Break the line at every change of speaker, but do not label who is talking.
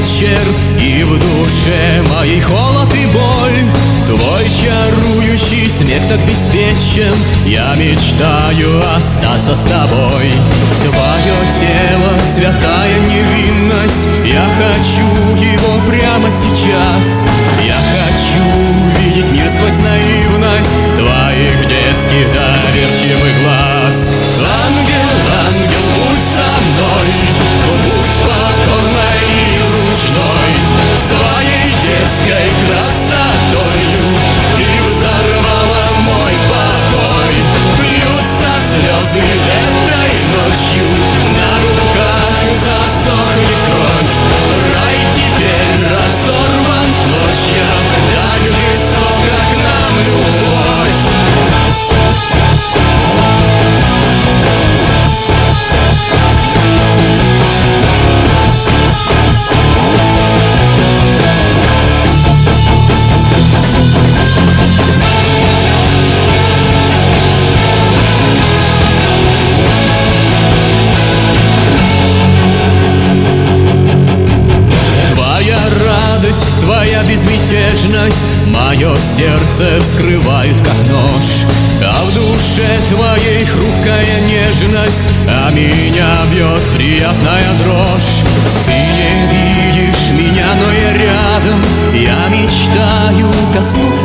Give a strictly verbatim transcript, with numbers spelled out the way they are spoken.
вечер, и в душе моей холод и боль. Твой чарующий смех так беспечен, я мечтаю остаться с тобой. Твое тело, святая невинность, я хочу его прямо сейчас. Я хочу видеть мир сквозь наивность твоих детских доверчивых глаз. Ангел, ангел, будь со мной, будь покорной и ручной, своей детской красотою ты взорвала мой покой. Льются слезы этой ночью, на руках засохнет кровь. Рай теперь разорван в клочья, так жестоко к нам любовь. Твоя безмятежность мое сердце вскрывает как нож, а в душе твоей хрупкая нежность, а меня бьет приятная дрожь. Ты не видишь меня, но я рядом, я мечтаю коснуться